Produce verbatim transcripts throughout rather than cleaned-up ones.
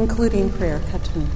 concluding prayer, Katun.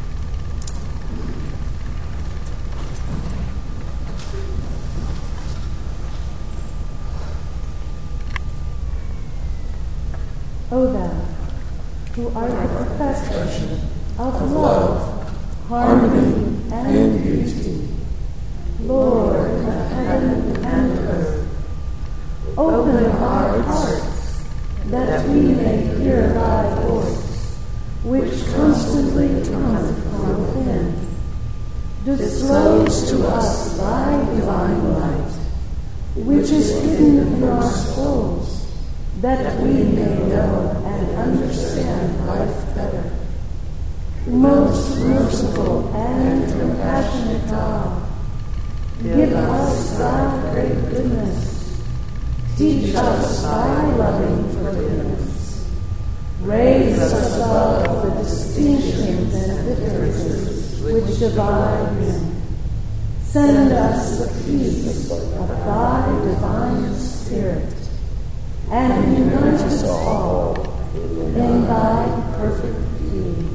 O thou, who art the perfection of love, harmony, and beauty, Lord of heaven and earth, open our hearts that we may hear thy voice, which constantly cometh from within. Disclose to us thy divine light, which is hidden in our souls, that we may know and understand life better. Most merciful and compassionate God, give us thy great goodness. Teach us thy loving forgiveness. Raise us above the distinctions and differences which divide men. Send us the peace of thy divine Spirit, and unite us all in thy perfect being.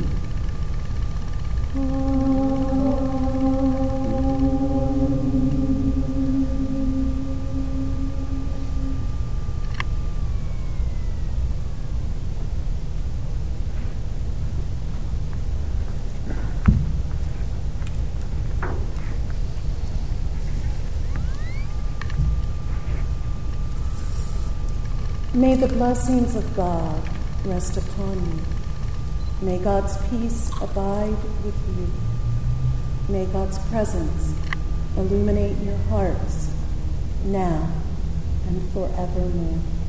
May the blessings of God rest upon you. May God's peace abide with you. May God's presence illuminate your hearts now and forevermore.